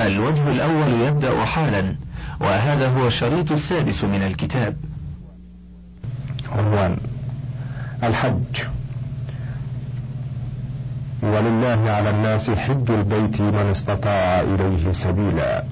الوجه الأول يبدأ حالا، وهذا هو الشريط السادس من الكتاب. عنوان: الحج. ولله على الناس حج البيت من استطاع إليه سبيلا.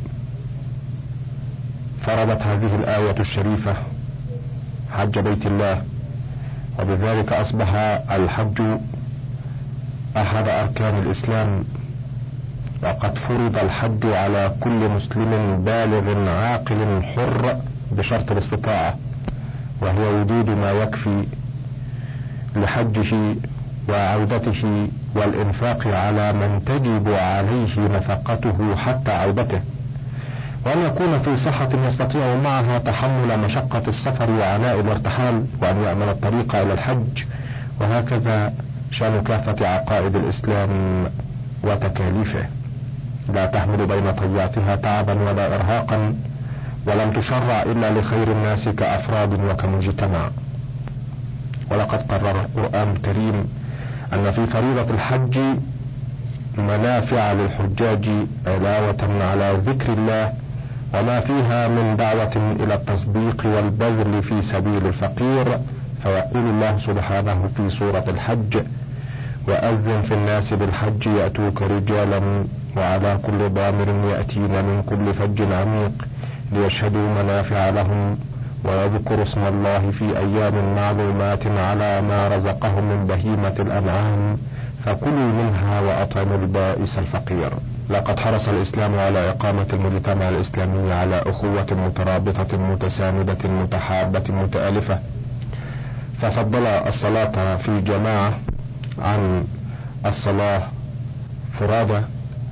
فرضت هذه الآية الشريفة حج بيت الله، وبذلك أصبح الحج أحد أركان الإسلام، وقد فرض الحج على كل مسلم بالغ عاقل حر بشرط الاستطاعة، وهو وجود ما يكفي لحجه وعودته والإنفاق على من تجب عليه نفقته حتى عودته، وأن يكون في صحة يستطيع معها تحمل مشقة السفر وعناء الارتحال، وأن يأمن الطريق إلى الحج. وهكذا شأن كافة عقائد الإسلام وتكاليفه، لا تحمل بين طياتها تعبا ولا إرهاقا، ولم تشرع إلا لخير الناس كأفراد وكمجتمع. ولقد قرر القرآن الكريم أن في فريضة الحج منافع للحجاج علاوة على ذكر الله، وما فيها من دعوة إلى التصديق والبذل في سبيل الفقير. فيقول الله سبحانه في سورة الحج: وأذن في الناس بالحج يأتوك رجالا وعلى كل ضامر يأتين من كل فج عميق ليشهدوا منافع لهم ويذكروا اسم الله في أيام معلومات على ما رزقهم من بهيمة الأنعام فكلوا منها وأطعموا البائس الفقير. لقد حرص الإسلام على إقامة المجتمع الإسلامي على أخوة مترابطة متساندة متحابة متآلفة، ففضل الصلاة في جماعة عن الصلاة فرادى،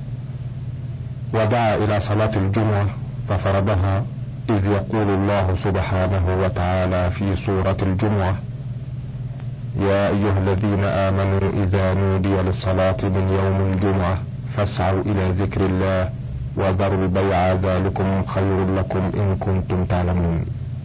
ودعا إلى صلاة الجمعة ففرضها، إذ يقول الله سبحانه وتعالى في سورة الجمعة: يا أيها الذين آمنوا إذا نودي للصلاة من يوم الجمعة فاسعوا إلى ذكر الله وذروا البيع ذلكم خير لكم إن كنتم تعلمون.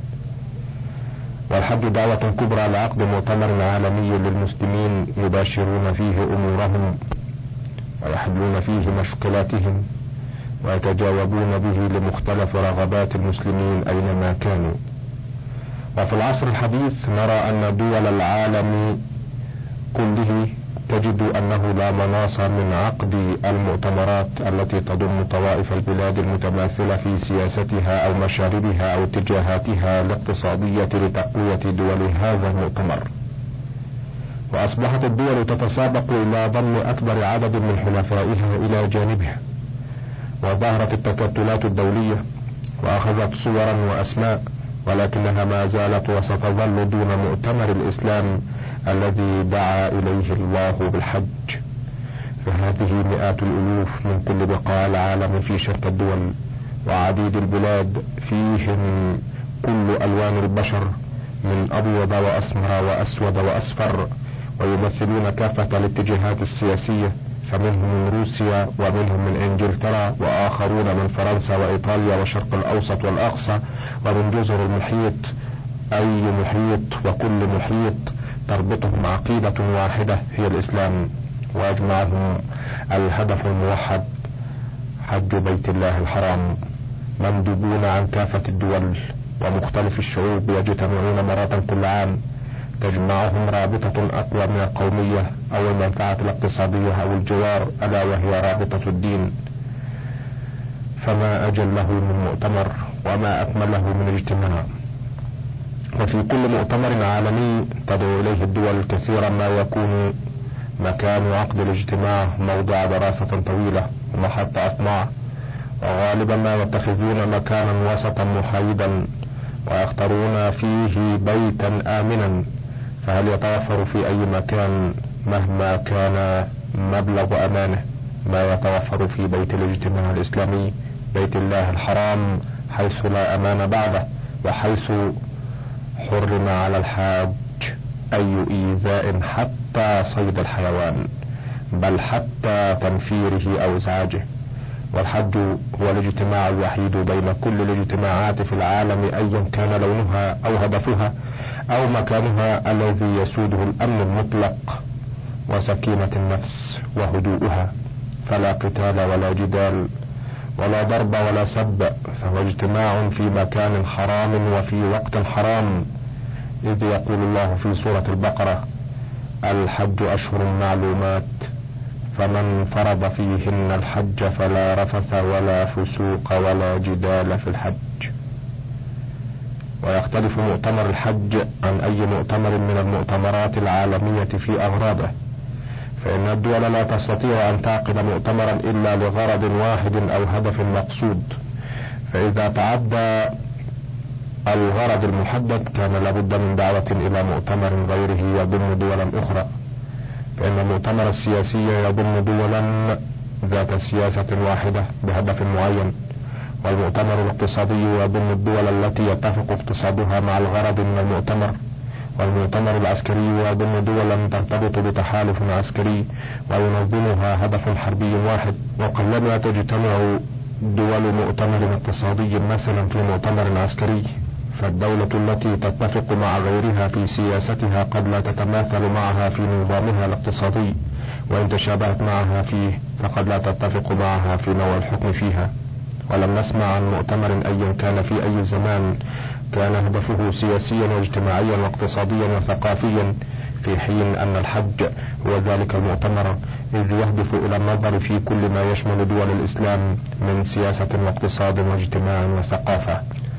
والحج دعوة كبرى لعقد مؤتمر عالمي للمسلمين يباشرون فيه أمورهم ويحلون فيه مشكلاتهم ويتجاوبون به لمختلف رغبات المسلمين أينما كانوا. وفي العصر الحديث نرى أن دول العالم كله تجد أنه لا مناص من عقد المؤتمرات التي تضم طوائف البلاد المتماثلة في سياستها أو مشاربها أو اتجاهاتها الاقتصادية لتقوية دول هذا المؤتمر. وأصبحت الدول تتسابق إلى ضم أكبر عدد من حلفائها إلى جانبها، وظهرت التكتلات الدولية وأخذت صورا وأسماء، ولكنها ما زالت وستظل دون مؤتمر الإسلام الذي دعا إليه الله بالحج. فهذه مئات الألوف من كل بقاع العالم في شتى الدول وعديد البلاد، فيهم كل ألوان البشر من أبيض وأسمر وأسود وأصفر، ويمثلون كافة الاتجاهات السياسية، فمنهم من روسيا ومنهم من انجلترا وآخرون من فرنسا وإيطاليا والشرق الأوسط والأقصى ومن جزر المحيط، أي محيط وكل محيط تربطهم عقيدة واحدة هي الإسلام، ويجمعهم الهدف الموحد حج بيت الله الحرام. مندوبون عن كافة الدول ومختلف الشعوب يجتمعون مرة كل عام، تجمعهم رابطة أقوى من القومية أو المنفعة الاقتصادية أو الجوار، ألا وهي رابطة الدين. فما أجله من مؤتمر وما أكمله من اجتماع. وفي كل مؤتمر عالمي تدعو إليه الدول كثيرا ما يكون مكان عقد الاجتماع موضع دراسة طويلة ومحط أطماع، وغالبا ما يتخذون مكانا وسطا محايدا ويختارون فيه بيتا آمنا، فهل يتوفر في أي مكان مهما كان مبلغ أمانه ما يتوفر في بيت الاجتماع الإسلامي بيت الله الحرام، حيث لا أمان بعده، وحيث حرم على الحاج أي إيذاء حتى صيد الحيوان، بل حتى تنفيره أو إزعاجه. والحج هو الاجتماع الوحيد بين كل الاجتماعات في العالم أيا كان لونها أو هدفها أو مكانها، الذي يسوده الأمن المطلق وسكينة النفس وهدوءها، فلا قتال ولا جدال ولا ضرب ولا سب، فهو اجتماع في مكان حرام وفي وقت حرام، إذ يقول الله في سورة البقرة: الحج أشهر معلومات، فمن فرض فيهن الحج فلا رفث ولا فسوق ولا جدال في الحج. ويختلف مؤتمر الحج عن أي مؤتمر من المؤتمرات العالمية في أغراضه، فإن الدول لا تستطيع أن تعقد مؤتمرا إلا لغرض واحد أو هدف مقصود، فإذا تعدى الغرض المحدد كان لابد من دعوة إلى مؤتمر غيره يضم دولا أخرى، فإن المؤتمر السياسي يضم دولا ذات سياسة واحدة بهدف معين، والمؤتمر الاقتصادي يضم الدول التي يتفق اقتصادها مع الغرض من المؤتمر، والمؤتمر العسكري يضم دولا ترتبط بتحالف عسكري وينظمها هدف حربي واحد. وقلما تجتمع دول مؤتمر اقتصادي مثلا في مؤتمر عسكري، فالدولة التي تتفق مع غيرها في سياستها قد لا تتماثل معها في نظامها الاقتصادي، وإن تشابهت معها فيه فقد لا تتفق معها في نوع الحكم فيها. ولم نسمع عن مؤتمر أيا كان في أي زمان كان هدفه سياسيا واجتماعيا واقتصاديا وثقافيا، في حين أن الحج هو ذلك المؤتمر، إذ يهدف إلى النظر في كل ما يشمل دول الإسلام من سياسة واقتصاد واجتماع وثقافة.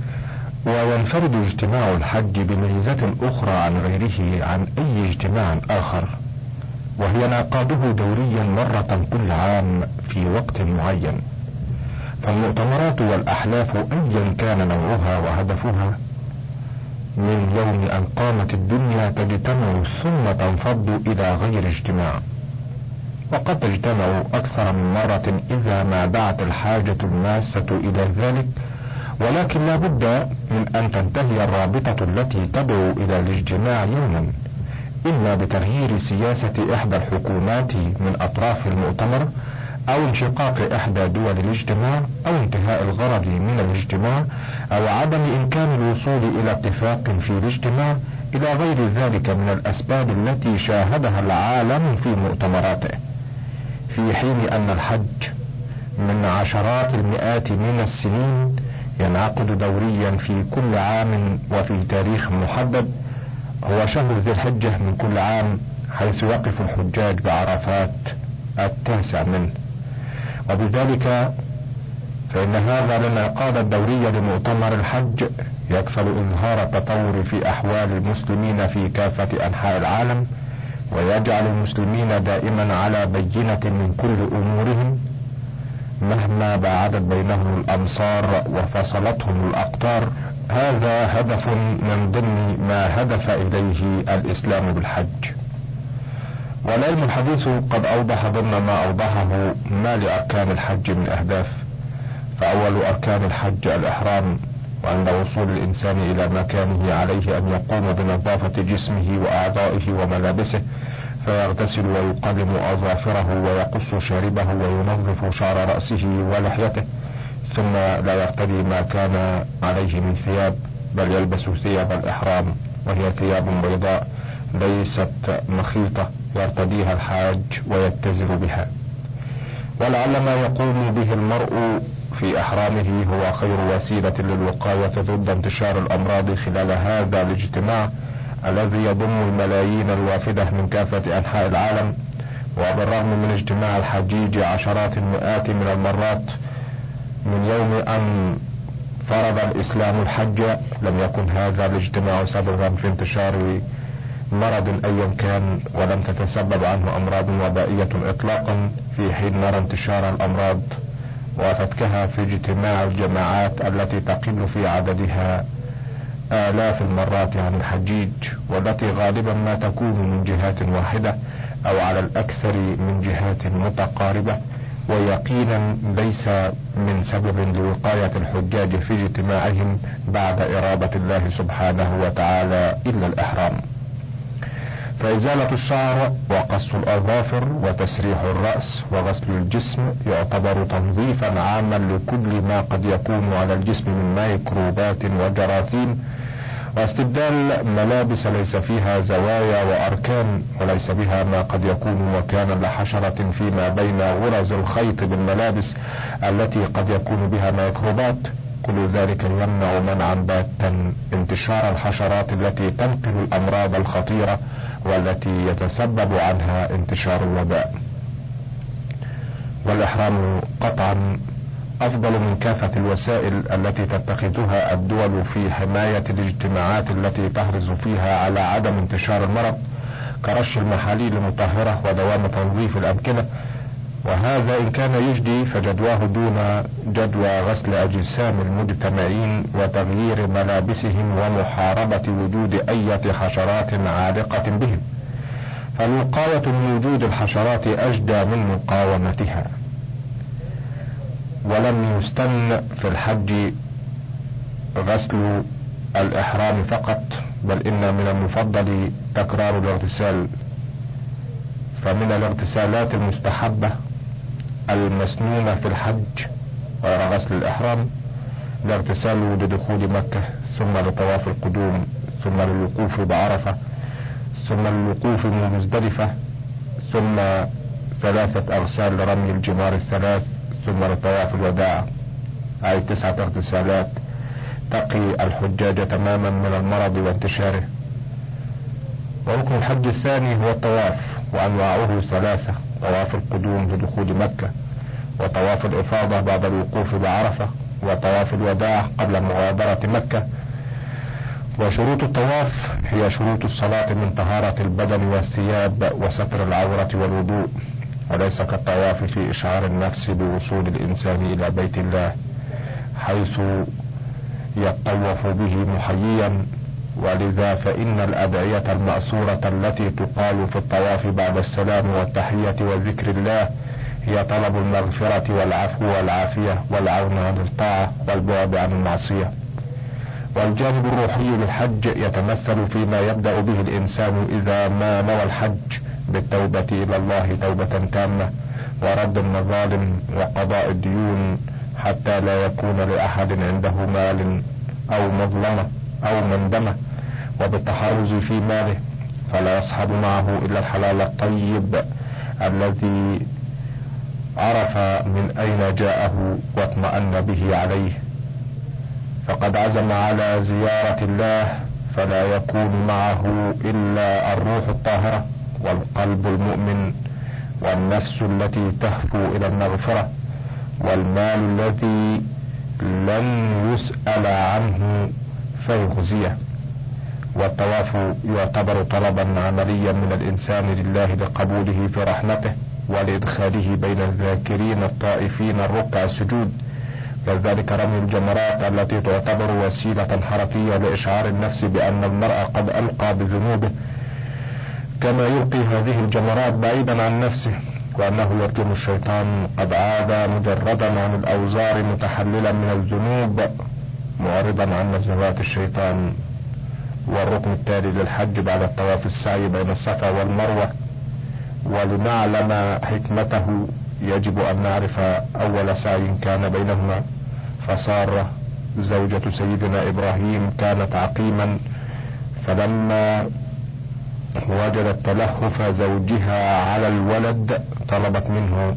وينفرد اجتماع الحج بميزة أخرى عن غيره عن أي اجتماع آخر، وهي انعقاده دوريا مرة كل عام في وقت معين. فالمؤتمرات والأحلاف أيا كان نوعها وهدفها من يوم أن قامت الدنيا تجتمع ثم تنفض إلى غير اجتماع، وقد تجتمع أكثر من مرة إذا ما دعت الحاجة الماسة إلى ذلك، ولكن لا بد من أن تنتهي الرابطة التي تدعو إلى الاجتماع يوما، إما بتغيير سياسة إحدى الحكومات من أطراف المؤتمر، أو انشقاق إحدى دول الاجتماع، أو انتهاء الغرض من الاجتماع، أو عدم إمكان الوصول إلى اتفاق في الاجتماع، إلى غير ذلك من الأسباب التي شاهدها العالم في مؤتمراته. في حين أن الحج من عشرات المئات من السنين ينعقد دوريا في كل عام وفي تاريخ محدد، هو شهر ذي الحجة من كل عام، حيث يقف الحجاج بعرفات 9 منه. وبذلك فإن هذا الانعقاد الدوري لمؤتمر الحج يكفل إظهار التطور في أحوال المسلمين في كافة أنحاء العالم، ويجعل المسلمين دائما على بينة من كل أمورهم مهما بعدت بينهم الأمصار وفصلتهم الأقطار. هذا هدف من ضمن ما هدف إليه الإسلام بالحج. والعلم الحديث قد أوضح ضمن ما أوضحه ما لأركان الحج من أهداف. فأول أركان الحج الإحرام، وعند وصول الإنسان إلى مكانه عليه أن يقوم بنظافة جسمه وأعضائه وملابسه، فيغتسل ويقلم أظافره ويقص شاربه وينظف شعر رأسه ولحيته، ثم لا يرتدي ما كان عليه من ثياب، بل يلبس ثياب الإحرام، وهي ثياب بيضاء ليست مخيطة يرتديها الحاج ويتزر بها. ولعل ما يقوم به المرء في إحرامه هو خير وسيلة للوقاية ضد انتشار الأمراض خلال هذا الاجتماع الذي يضم الملايين الوافدة من كافة أنحاء العالم. وبالرغم من اجتماع الحجيج عشرات المئات من المرات من يوم أن فرض الإسلام الحج، لم يكن هذا الاجتماع سببا في انتشار مرض أيا كان، ولم تتسبب عنه أمراض وبائية إطلاقا، في حين نرى انتشار الأمراض وفتكها في اجتماع الجماعات التي تقل في عددها آلاف المرات عن الحجيج، والتي غالبا ما تكون من جهات واحدة أو على الأكثر من جهات متقاربة، ويقينا ليس من سبب لوقاية الحجاج في اجتماعهم بعد إرادة الله سبحانه وتعالى إلا الإحرام. فإزالة الشعر وقص الأظافر وتسريح الرأس وغسل الجسم يعتبر تنظيفا عاما لكل ما قد يكون على الجسم من ميكروبات وجراثيم، واستبدال ملابس ليس فيها زوايا وأركان وليس بها ما قد يكون مكانا لحشرة فيما بين غرز الخيط بالملابس التي قد يكون بها ميكروبات. كل ذلك يمنع منعا باتا انتشار الحشرات التي تنقل الأمراض الخطيرة والتي يتسبب عنها انتشار الوباء. والإحرام قطعا أفضل من كافة الوسائل التي تتخذها الدول في حماية الاجتماعات التي تحرص فيها على عدم انتشار المرض، كرش المحاليل المطهرة ودوام تنظيف الأمكنة. وهذا إن كان يجدي فجدواه دون جدوى غسل أجسام المجتمعين وتغيير ملابسهم ومحاربة وجود أي حشرات عالقة بهم، فالوقاية من وجود الحشرات أجدى من مقاومتها. ولم يستن في الحج غسل الإحرام فقط، بل إن من المفضل تكرار الاغتسال. فمن الاغتسالات المستحبة المسنونة في الحج غير غسل الإحرام الاغتسال لدخول مكة، ثم لطواف القدوم، ثم للوقوف بعرفة، ثم للوقوف بمزدلفة، ثم 3 أغسال لرمي الجمار 3، ثم لطواف الوداع، أي 9 اغتسالات تقي الحجاج تماما من المرض وانتشاره. وركن الحج الثاني هو الطواف، وأنواعه 3: طواف القدوم لدخول مكة، وطواف الإفاضة بعد الوقوف بعرفة، وطواف الوداع قبل مغادرة مكة. وشروط الطواف هي شروط الصلاة من طهارة البدن والثياب وستر العورة والوضوء، وليس كالطواف في إشعار النفس بوصول الإنسان إلى بيت الله حيث يطوف به محييا. ولذا فإن الأدعية المأثورة التي تقال في الطواف بعد السلام والتحية وذكر الله هي طلب المغفرة والعفو والعافية والعون عن الطاعة والبعد عن المعصية. والجانب الروحي للحج يتمثل فيما يبدأ به الإنسان إذا ما نوى الحج بالتوبة إلى الله توبة تامة، ورد المظالم وقضاء الديون حتى لا يكون لأحد عنده مال أو مظلمة أو مندمة، وبالتحرز في ماله فلا يصحب معه إلا الحلال الطيب الذي عرف من أين جاءه واطمأن به عليه. فقد عزم على زيارة الله فلا يكون معه إلا الروح الطاهرة والقلب المؤمن والنفس التي تهفو إلى المغفرة والمال الذي لن يسأل عنه فيخزيه. والطواف يعتبر طلبا عمليا من الإنسان لله لقبوله في رحمته ولإدخاله بين الذاكرين الطائفين الركع السجود. كذلك رمي الجمرات التي تعتبر وسيلة حركية لإشعار النفس بأن المرء قد ألقى بذنوبه، كما يلقي هذه الجمرات بعيدا عن نفسه، وأنه يرجم الشيطان قد عاد مجردا عن الأوزار متحللا من الذنوب معرضا عن نزغات الشيطان. والركن التالي للحج بعد الطواف السعي بين الصفا والمروة، ولنعلم حكمته يجب أن نعرف أول سعي كان بينهما. فسارة زوجة سيدنا إبراهيم كانت عقيما، فلما وجدت تلهف زوجها على الولد طلبت منه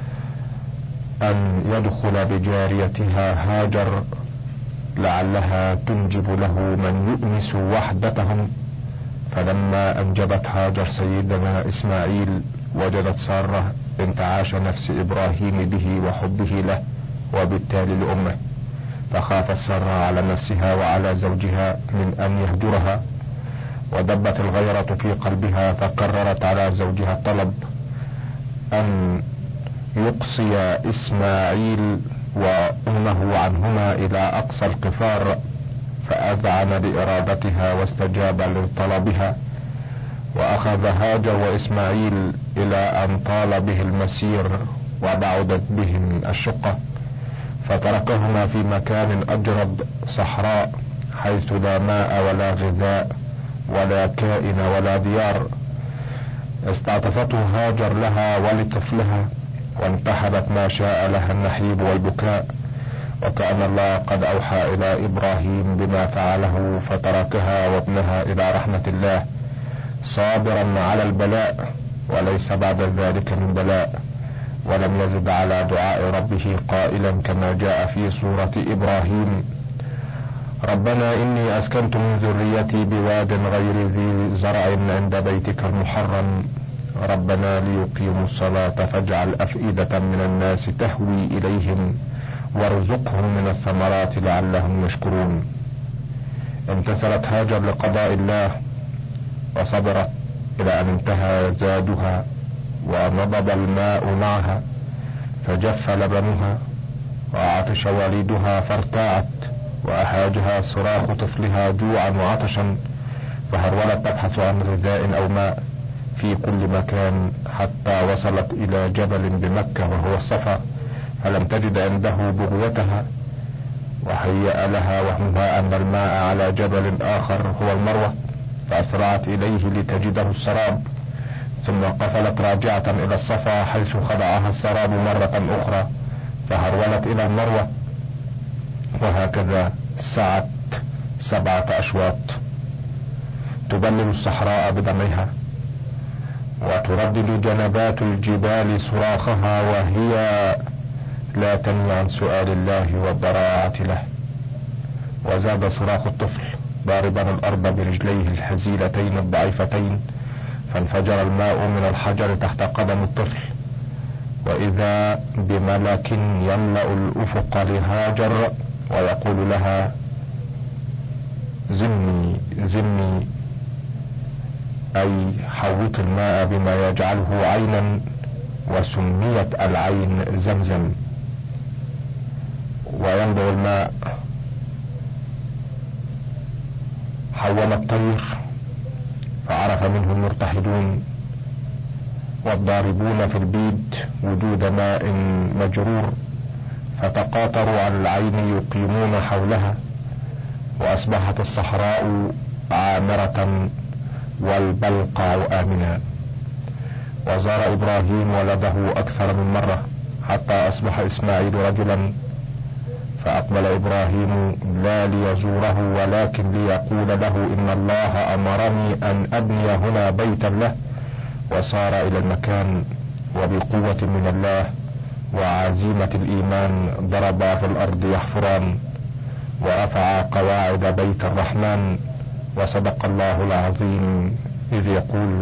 أن يدخل بجاريتها هاجر لعلها تنجب له من يؤنس وحدتهم. فلما أنجبت هاجر سيدنا إسماعيل وجدت سارة انتعاش نفس إبراهيم به وحبه له وبالتالي لأمه، فخافت سارة على نفسها وعلى زوجها من أن يهجرها، ودبت الغيرة في قلبها فقررت على زوجها الطلب أن يقصي إسماعيل وأمه عنهما إلى أقصى القفار، فأذعن لإرادتها واستجاب لطلبها، وأخذ هاجر وإسماعيل إلى أن طال به المسير وبعدت بهم الشقة، فتركهما في مكان أجرد صحراء حيث لا ماء ولا غذاء ولا كائن ولا ديار. استعطفته هاجر لها ولطفلها وانتحبت ما شاء لها النحيب والبكاء، وكأن الله قد أوحى إلى إبراهيم بما فعله فتركها وابنها إلى رحمة الله صابرا على البلاء وليس بعد ذلك من بلاء، ولم يزد على دعاء ربه قائلا كما جاء في سورة إبراهيم: ربنا إني أسكنت من ذريتي بواد غير ذي زرع عند بيتك المحرم ربنا ليقيموا الصلاة فاجعل أفئدة من الناس تهوي إليهم وارزقهم من الثمرات لعلهم يشكرون. امتثلت هاجر لقضاء الله وصبرت إلى أن انتهى زادها ونضب الماء معها فجف لبنها وعطش والدها فارتاعت وأهاجها صراخ طفلها جوعا وعطشا فهرولت تبحث عن غذاء أو ماء في كل مكان حتى وصلت إلى جبل بمكة وهو الصفا فلم تجد عنده بغيتها وهيأ لها وهمها أن الماء على جبل آخر هو المروة فأسرعت إليه لتجده السراب ثم قفلت راجعة إلى الصفا حيث خضعها السراب مرة أخرى فهرولت إلى المروة وهكذا سعت 7 أشواط تبلل الصحراء بدمعها وتردد جنبات الجبال صراخها وهي لا تنوي عن سؤال الله والضراعة له. وزاد صراخ الطفل ضاربا الأرض برجليه الهزيلتين الضعيفتين فانفجر الماء من الحجر تحت قدم الطفل وإذا بملك يملأ الأفق لهاجر ويقول لها: زمي زمي، أي حوط الماء بما يجعله عينا، وسميت العين زمزم. وينبع الماء حوم الطير فعرف منه المرتحدون والضاربون في البيد وجود ماء مجرور فتقاطروا على العين يقيمون حولها وأصبحت الصحراء عامرة والبلقع آمنا. وزار إبراهيم ولده أكثر من مرة حتى أصبح إسماعيل رجلا فأقبل إبراهيم لا ليزوره ولكن ليقول له: إن الله أمرني أن أبني هنا بيتا له. وصار إلى المكان وبقوة من الله وعزيمة الإيمان ضربا في الأرض يحفران ورفع قواعد بيت الرحمن. وصدق الله العظيم إذ يقول: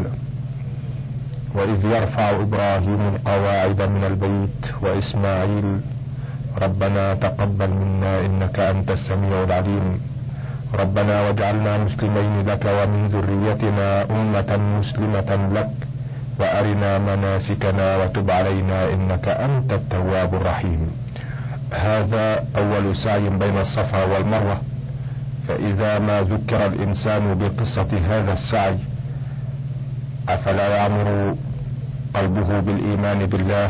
وإذ يرفع إبراهيم القواعد من البيت وإسماعيل ربنا تقبل منا إنك أنت السميع العليم ربنا واجعلنا مسلمين لك ومن ذريتنا أمة مسلمة لك وأرنا مناسكنا وتب علينا إنك أنت التواب الرحيم. هذا أول سعي بين الصفا والمروة، فإذا ما ذكر الإنسان بقصة هذا السعي أفلا يعمر قلبه بالإيمان بالله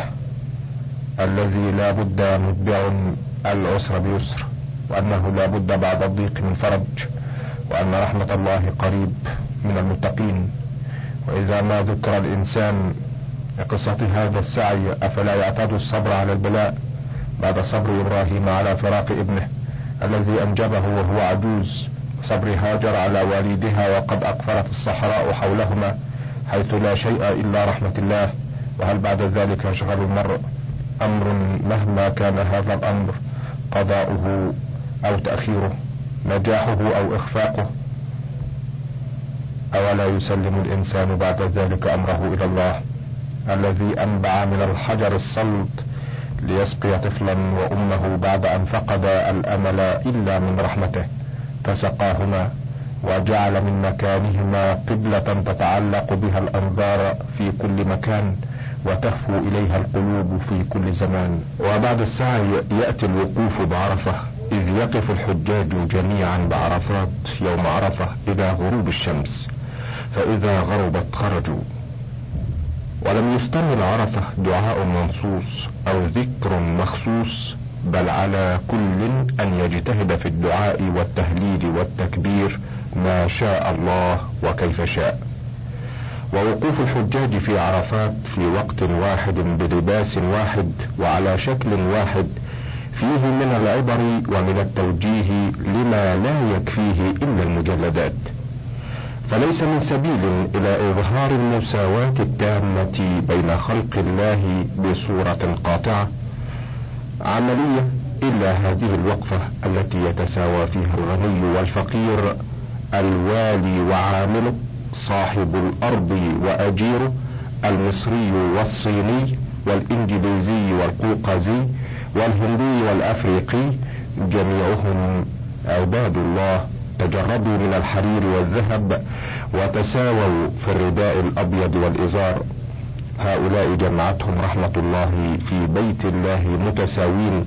الذي لا بد متبع العسر بيسر، وأنه لا بد بعد الضيق من فرج، وأن رحمة الله قريب من المتقين. وإذا ما ذكر الإنسان بقصة هذا السعي أفلا يعتاد الصبر على البلاء بعد صبر إبراهيم على فراق ابنه الذي أنجبه وهو عجوز، صبر هاجر على والدها وقد أقفلت الصحراء حولهما حيث لا شيء إلا رحمة الله. وهل بعد ذلك يشغل المرء أمر مهما كان هذا الأمر قضاؤه أو تأخيره، نجاحه أو إخفاقه؟ أولا يسلم الإنسان بعد ذلك أمره إلى الله الذي أنبع من الحجر الصلد ليسقي طفلا وأمه بعد أن فقد الأمل إلا من رحمته، فسقاهما وجعل من مكانهما قبلة تتعلق بها الأنظار في كل مكان وتهفو إليها القلوب في كل زمان. وبعد السعي يأتي الوقوف بعرفة، إذ يقف الحجاج جميعا بعرفات يوم عرفة إلى غروب الشمس، فإذا غربت خرجوا. ولم يستعمل عرفة دعاء منصوص أو ذكر مخصوص، بل على كل أن يجتهد في الدعاء والتهليل والتكبير ما شاء الله وكيف شاء. ووقوف الحجاج في عرفات في وقت واحد بلباس واحد وعلى شكل واحد فيه من العبر ومن التوجيه لما لا يكفيه إلا المجلدات. فليس من سبيل إلى إظهار المساواة التامة بين خلق الله بصورة قاطعة عملية إلا هذه الوقفة التي يتساوى فيها الغني والفقير، الوالي وعامله، صاحب الأرض وأجيره، المصري والصيني والإنجليزي والقوقازي والهندي والأفريقي، جميعهم عباد الله تجردوا من الحرير والذهب وتساووا في الرداء الأبيض والإزار. هؤلاء جمعتهم رحمة الله في بيت الله متساوين،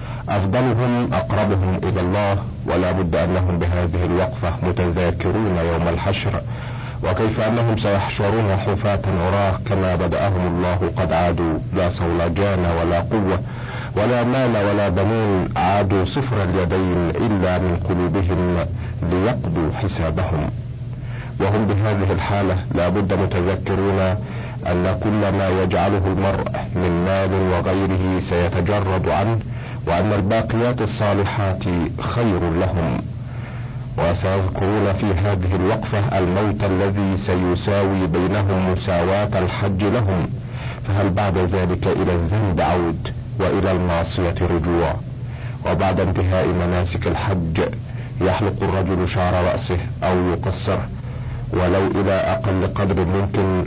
أفضلهم أقربهم إلى الله، ولا بد أنهم بهذه الوقفة متذاكرون يوم الحشر، وكيف أنهم سيحشرون حفاة عراة كما بدأهم الله قد عادوا، لا صولجان ولا قوة ولا مال ولا بنون، عادوا صفر اليدين إلا من قلوبهم ليقضوا حسابهم. وهم بهذه الحالة لا بد متذكرون أن كل ما يجعله المرء من مال وغيره سيتجرد عنه، وأن الباقيات الصالحات خير لهم. وسيذكرون في هذه الوقفة الموت الذي سيساوي بينهم مساواة الحج لهم، فهل بعد ذلك إلى الذنب عود وإلى المعصية رجوع؟ وبعد انتهاء مناسك الحج يحلق الرجل شعر رأسه أو يقصره ولو إلى أقل قدر ممكن،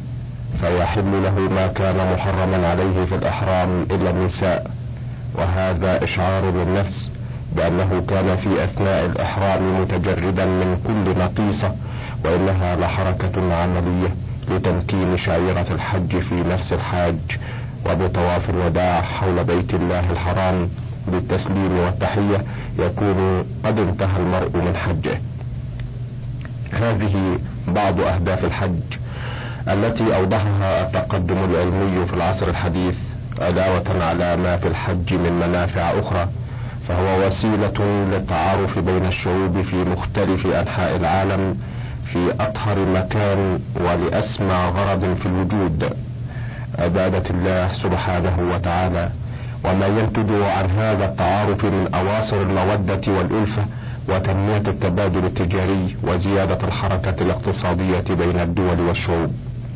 فيحل له ما كان محرما عليه في الإحرام إلا النساء، وهذا إشعار للنفس بأنه كان في أثناء الإحرام متجردا من كل نقيصة، وإنها لحركة عملية لتمكين شعيرة الحج في نفس الحاج، وبطواف الوداع حول بيت الله الحرام بالتسليم والتحية يكون قد انتهى المرء من حجه. هذه بعض أهداف الحج التي أوضحها التقدم العلمي في العصر الحديث، علاوة على ما في الحج من منافع أخرى، فهو وسيلة للتعارف بين الشعوب في مختلف أنحاء العالم في أطهر مكان ولأسمى غرض في الوجود، عبادة الله سبحانه وتعالى، وما ينتج عن هذا التعارف من أواصر المودة والألفة وتنمية التبادل التجاري وزيادة الحركة الاقتصادية بين الدول والشعوب.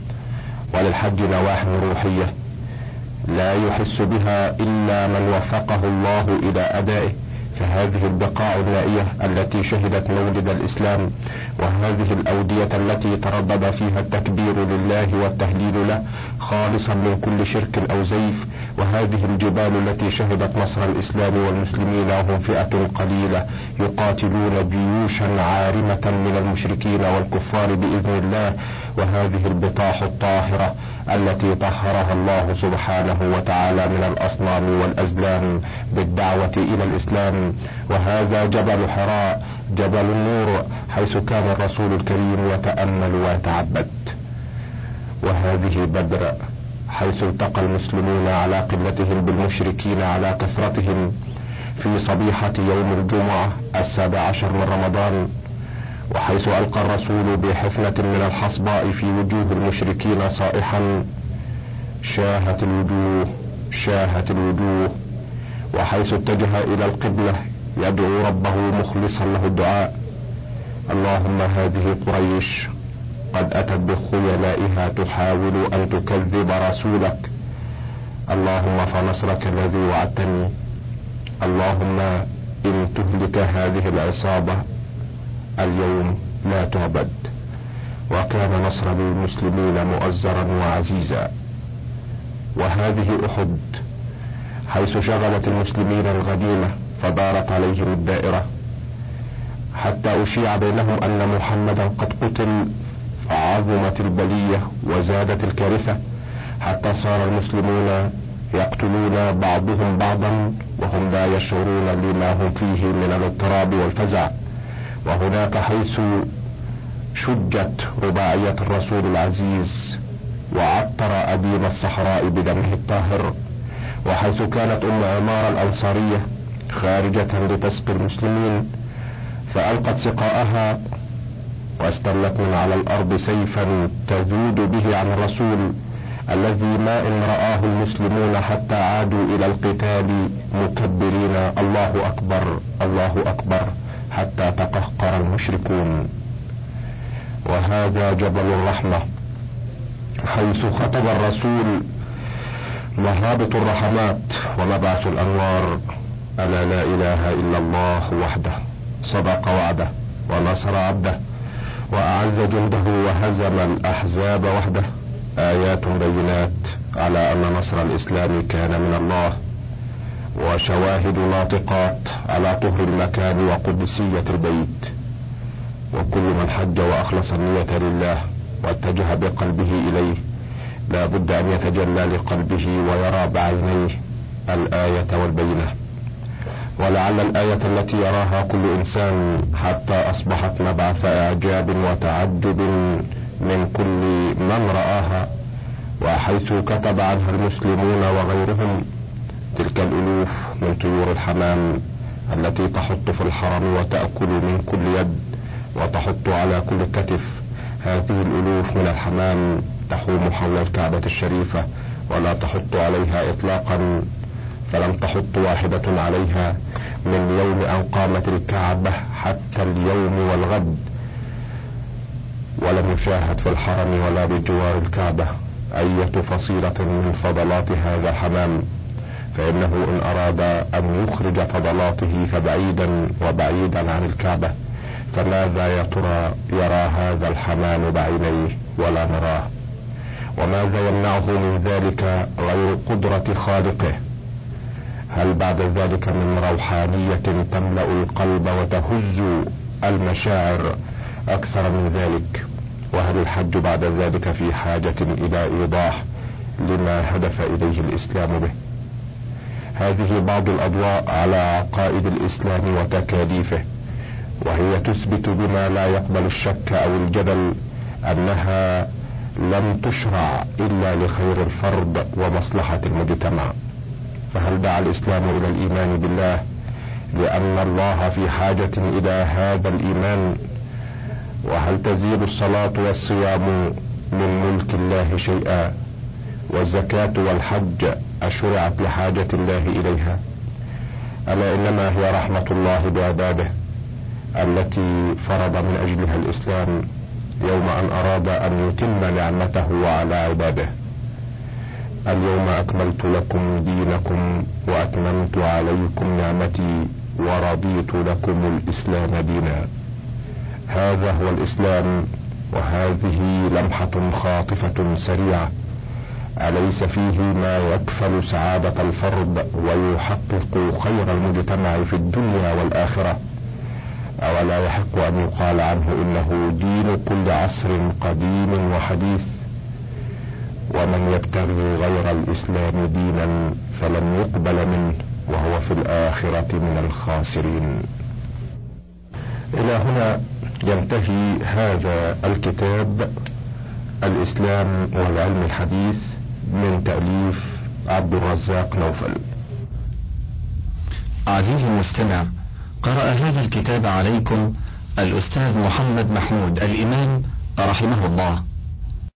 وللحج نواحي روحية لا يحس بها إلا من وفقه الله إلى أدائه، فهذه البقاع النائية التي شهدت مولد الإسلام، وهذه الأودية التي تردد فيها التكبير لله والتهليل له خالصا من كل شرك أو زيف، وهذه الجبال التي شهدت نصر الإسلام والمسلمين وهم فئة قليلة يقاتلون جيوشا عارمة من المشركين والكفار بإذن الله، وهذه البطاح الطاهرة التي طهرها الله سبحانه وتعالى من الأصنام والأزلام بالدعوة إلى الإسلام، وهذا جبل حراء جبل النور حيث كان الرسول الكريم يتأمل ويتعبد، وهذه بدر حيث التقى المسلمون على قلتهم بالمشركين على كثرتهم في صبيحة يوم الجمعة 17 من رمضان، وحيث ألقى الرسول بحفنة من الحصباء في وجوه المشركين صائحا شاهت الوجوه شاهت الوجوه، وحيث اتجه إلى القبلة يدعو ربه مخلصا له الدعاء: اللهم هذه قريش قد أتت بخيلائها تحاول أن تكذب رسولك، اللهم فنصرك الذي وعدتني، اللهم إن تهلك هذه العصابة اليوم لا تعبد. وكان نصر للمسلمين مؤزرا وعزيزا. وهذه أحد حيث شغلت المسلمين الغنيمة فدارت عليهم الدائرة حتى أشيع بينهم أن محمدا قد قتل، فعظمت البلية وزادت الكارثة حتى صار المسلمون يقتلون بعضهم بعضا وهم لا يشعرون لما هم فيه من الاضطراب والفزع. وهناك حيث شجت رباعية الرسول العزيز وعطر أديم الصحراء بدمه الطاهر، وحيث كانت أم عمار الأنصارية خارجة لتسقي المسلمين فألقت سقاءها واستلت من على الأرض سيفا تذود به عن الرسول الذي ما إن رآه المسلمون حتى عادوا إلى القتال مكبرين الله أكبر الله أكبر حتى تقهقر المشركون. وهذا جبل الرحمة حيث خطب الرسول مهابط الرحمات ومبعث الأنوار: ألا لا إله إلا الله وحده صدق وعده ونصر عبده وأعز جنده وهزم الأحزاب وحده. آيات بينات على أن نصر الإسلام كان من الله، وشواهد ناطقات على طهر المكان وقدسية البيت. وكل من حج وأخلص النية لله واتجه بقلبه إليه لا بد أن يتجلى لقلبه ويرى بعينيه الآية والبينة. ولعل الآية التي يراها كل إنسان حتى أصبحت مبعث إعجاب وتعجب من كل من رآها، وحيث كتب عنها المسلمون وغيرهم تلك الألوف من طيور الحمام التي تحط في الحرم وتأكل من كل يد وتحط على كل كتف. هذه الألوف من الحمام تحوم حول الكعبة الشريفة ولا تحط عليها إطلاقا، فلم تحط واحدة عليها من يوم أن قامت الكعبة حتى اليوم والغد. ولم يشاهد في الحرم ولا بجوار الكعبة أية فصيلة من فضلات هذا الحمام، فإنه إن أراد أن يخرج فضلاته فبعيدا وبعيدا عن الكعبة، فماذا يا ترى يرى هذا الحمام بعينيه ولا نراه؟ وماذا يمنعه من ذلك غير قدرة خالقه؟ هل بعد ذلك من روحانية تملأ القلب وتهز المشاعر أكثر من ذلك؟ وهل الحج بعد ذلك في حاجة إلى إيضاح لما هدف إليه الإسلام به؟ هذه بعض الأضواء على عقائد الإسلام وتكاليفه، وهي تثبت بما لا يقبل الشك أو الجدل أنها لم تشرع إلا لخير الفرد ومصلحة المجتمع. فهل دعا الإسلام إلى الإيمان بالله لأن الله في حاجة إلى هذا الإيمان؟ وهل تزيد الصلاة والصيام من ملك الله شيئا؟ والزكاة والحج أشرعت لحاجة الله إليها؟ ألا إنما هي رحمة الله بعباده التي فرض من أجلها الإسلام يوم أن أراد أن يتم نعمته على عباده. اليوم أكملت لكم دينكم وأتممت عليكم نعمتي ورضيت لكم الإسلام دينا. هذا هو الإسلام، وهذه لمحة خاطفة سريعة أليس فيه ما يكفل سعادة الفرد ويحقق خير المجتمع في الدنيا والآخرة؟ أولا يحق أن يقال عنه إنه دين كل عصر قديم وحديث؟ ومن يبتغي غير الإسلام دينا فلن يقبل منه وهو في الآخرة من الخاسرين. إلى هنا ينتهي هذا الكتاب الإسلام والعلم الحديث من تأليف عبد الرزاق نوفل. عزيزي المستمع، قرأ هذا الكتاب عليكم الأستاذ محمد محمود الإمام رحمه الله.